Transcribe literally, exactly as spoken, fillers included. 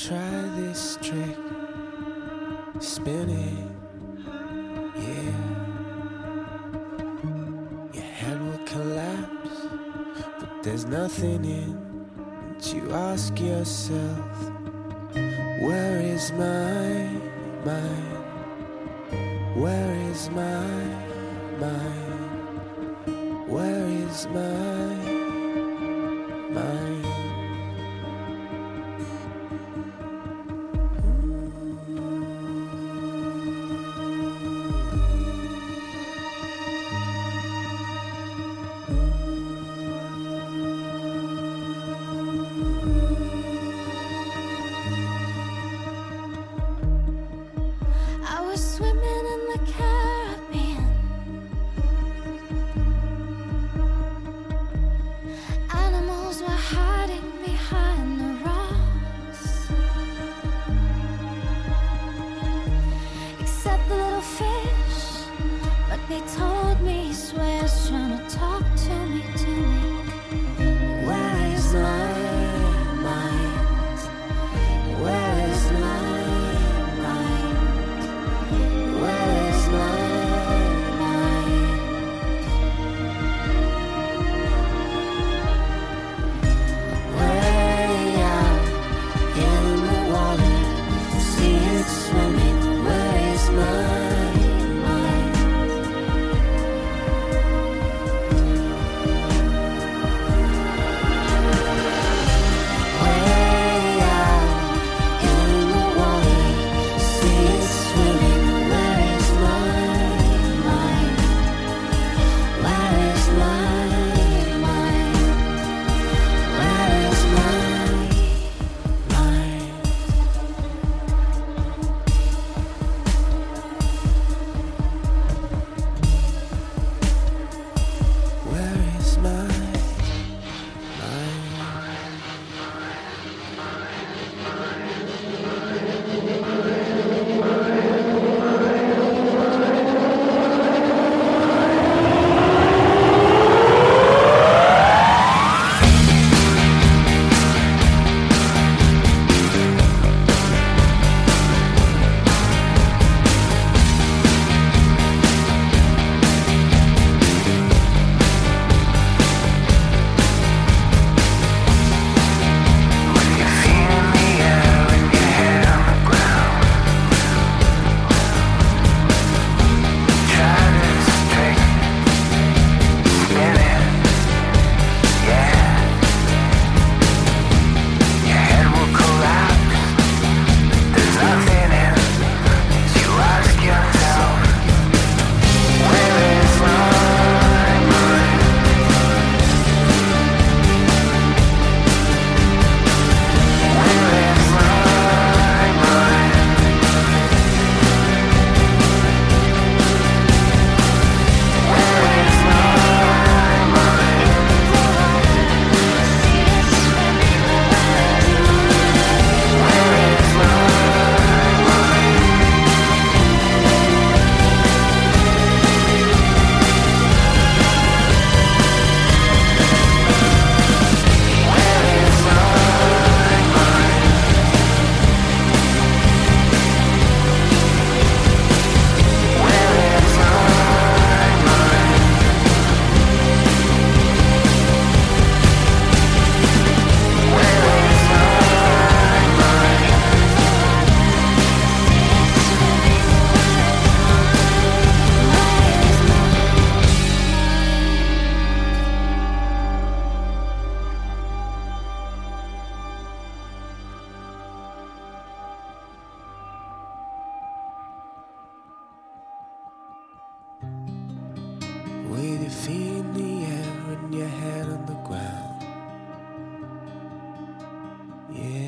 try this trick, spin it, yeah. Your head will collapse, but there's nothing in it. You ask yourself, where is my mind? Where is my mind? Where is my mind? Swimming in the Caribbean, animals were hiding behind the rocks, except the little fish. But they told me he swears, trying to talk to me, to me. Where is my mind? Where is my with your feet in the air and your head on the ground, yeah.